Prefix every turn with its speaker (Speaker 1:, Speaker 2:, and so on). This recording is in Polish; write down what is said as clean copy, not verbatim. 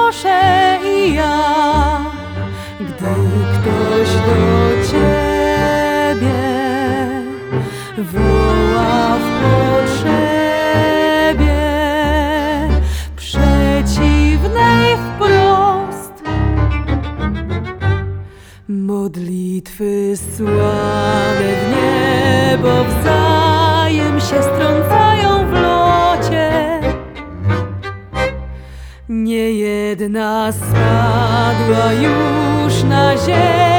Speaker 1: proszę i ja, gdy ktoś do Ciebie woła w potrzebie przeciwnej wprost. Modlitwy słane w niebo wzajem się strącają w locie. Niejedna spadła już na ziemię.